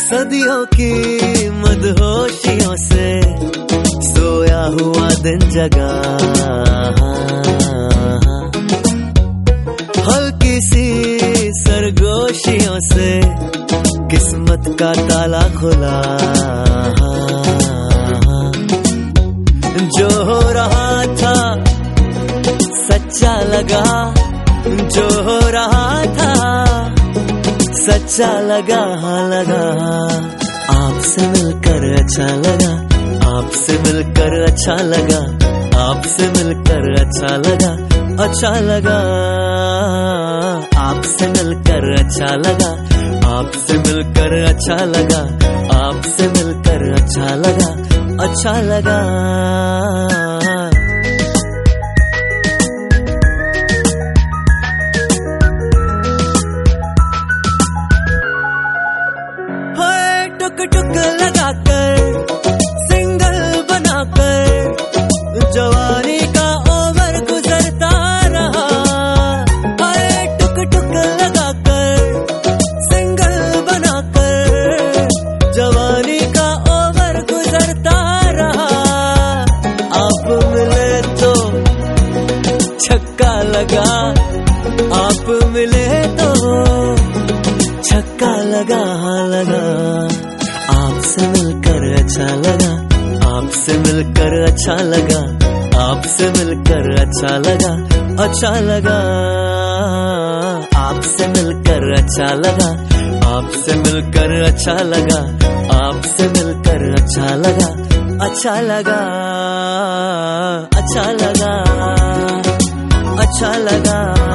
सदियों की मदहोशियों से सोया हुआ दिन जगा, हल्की सी सरगोशियों से किस्मत का ताला खुला। जो हो रहा था सच्चा लगा, जो हो रहा था सच्चा लगा। आपसे मिलकर अच्छा लगा, आपसे मिलकर अच्छा लगा, आपसे मिलकर अच्छा लगा, अच्छा लगा। आपसे मिलकर अच्छा लगा, आपसे मिलकर अच्छा लगा, आपसे मिलकर अच्छा लगा, अच्छा लगा। टुक टुक लगाकर सिंगल बनाकर जवानी का ओवर गुजरता रहा। हाय टुक टुक लगाकर सिंगल बनाकर जवानी का ओवर गुजरता रहा। आप मिले तो छक्का लगा, आप मिले तो छक्का लगा। आपसे मिलकर अच्छा लगा, आपसे मिलकर अच्छा लगा, आपसे मिलकर अच्छा लगा, अच्छा लगा। आपसे मिलकर अच्छा लगा, आपसे मिलकर अच्छा लगा, आपसे मिलकर अच्छा लगा, अच्छा लगा, अच्छा लगा, अच्छा लगा।